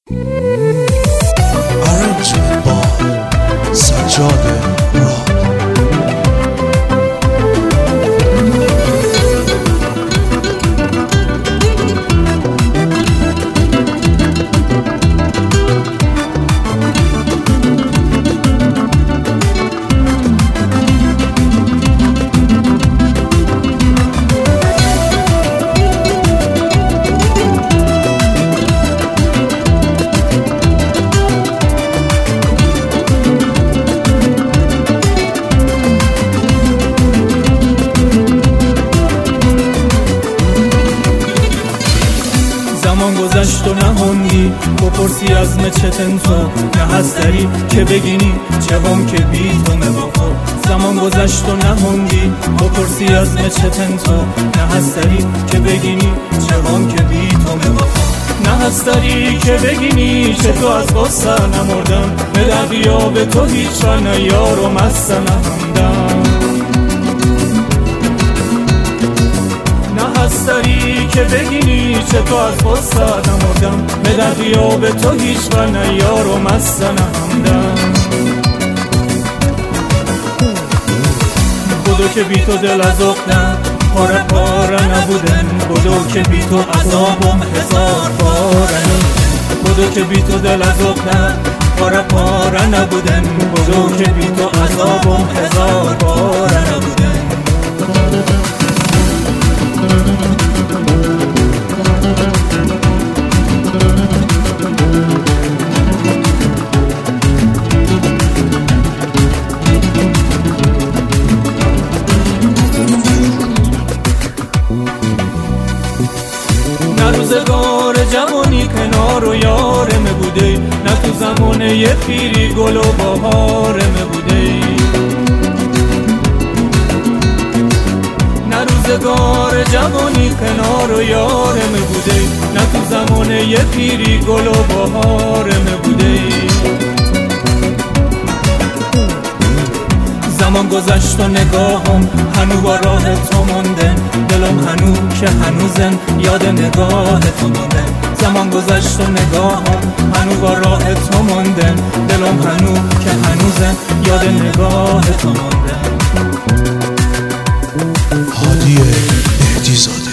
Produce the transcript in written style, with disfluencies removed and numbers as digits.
Arrangement by سجاد راد. زمان گذشت و نهوندی بپرسی از چتن تو نه هستری که بگینی چه هم که بی تو مبافو. زمان گذشت و نهوندی بپرسی از چتن تو نه هستری که بگینی چه هم که بی تو مبافو. نه هستری که بگینی چه تو از غصه نمردم به دریا به تو هیچ را نه یار و مست نهوندم. هستری که بگینی چه تو از غصه نمردم به دریا به تو هیچ و نه یار و مست نهمدم. بدو که بی تو دل از عقدم پاره پاره نبودن. بدو که بی تو عذابم هزار باره. بدو که بی تو دل از عقدم پاره پاره نبودن. بدو که بی تو عذابم هزار باره نبودن. نه روزگار جوانی کنار و یارم بوده، نه تو زمانه یه پیری گل و بهارم بوده. نه روزگار جوانی کنار و یارم بوده، نه تو زمانه یه پیری گل و بهارم بوده. زمان گذشت و نگاهم هنو با راه تو مونده. دلم هنو که هنوزن یاد نگاه تو مونده. زمان گذشت و نگاهم هنو با راه تو مونده. دلم هنو که هنوزن یاد نگاه تو مونده. هادی اهدی زاده.